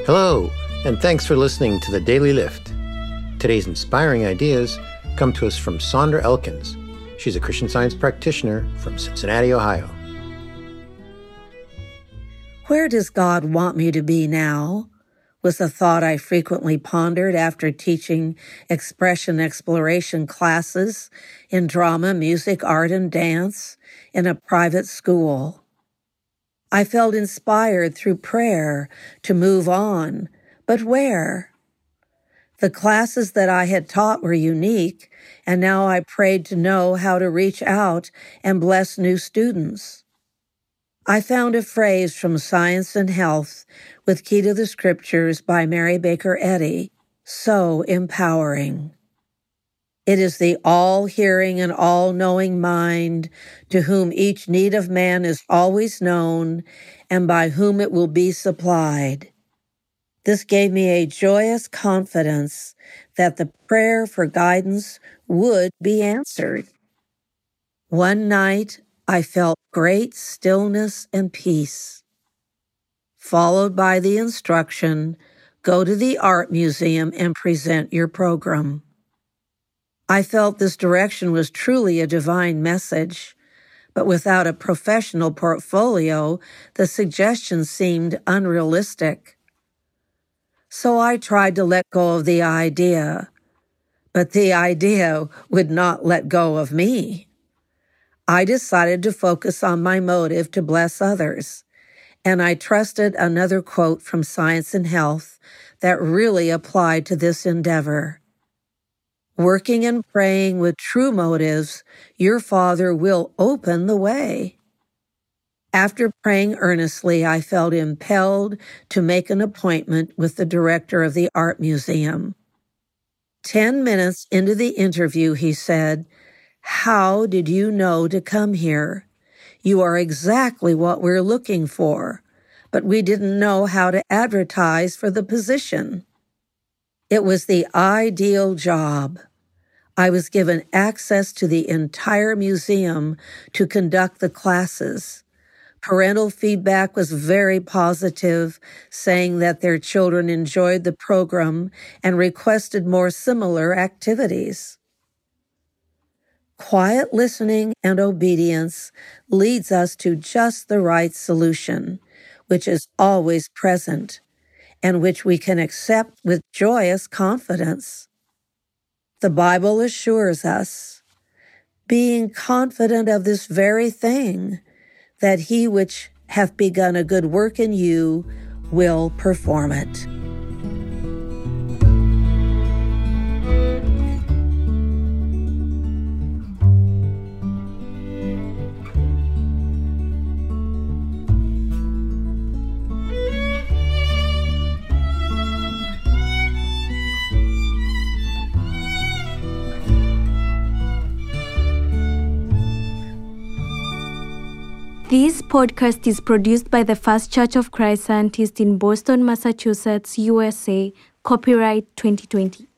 Hello, and thanks for listening to the Daily Lift. Today's inspiring ideas come to us from Sondra Elkins. She's a Christian Science practitioner from Cincinnati, Ohio. Where does God want me to be now? Was a thought I frequently pondered after teaching expression exploration classes in drama, music, art, and dance in a private school. I felt inspired through prayer to move on, but where? The classes that I had taught were unique, and now I prayed to know how to reach out and bless new students. I found a phrase from Science and Health with Key to the Scriptures by Mary Baker Eddy, so empowering. It is the all-hearing and all-knowing mind to whom each need of man is always known and by whom it will be supplied. This gave me a joyous confidence that the prayer for guidance would be answered. One night, I felt great stillness and peace, followed by the instruction, go to the art museum and present your program. I felt this direction was truly a divine message, but without a professional portfolio, the suggestion seemed unrealistic. So I tried to let go of the idea, but the idea would not let go of me. I decided to focus on my motive to bless others, and I trusted another quote from Science and Health that really applied to this endeavor. Working and praying with true motives, your Father will open the way. After praying earnestly, I felt impelled to make an appointment with the director of the art museum. 10 minutes into the interview, he said, "How did you know to come here? You are exactly what we're looking for, but we didn't know how to advertise for the position." It was the ideal job. I was given access to the entire museum to conduct the classes. Parental feedback was very positive, saying that their children enjoyed the program and requested more similar activities. Quiet listening and obedience leads us to just the right solution, which is always present, and which we can accept with joyous confidence. The Bible assures us, being confident of this very thing, that he which hath begun a good work in you will perform it. This podcast is produced by the First Church of Christ Scientist in Boston, Massachusetts, USA. Copyright 2020.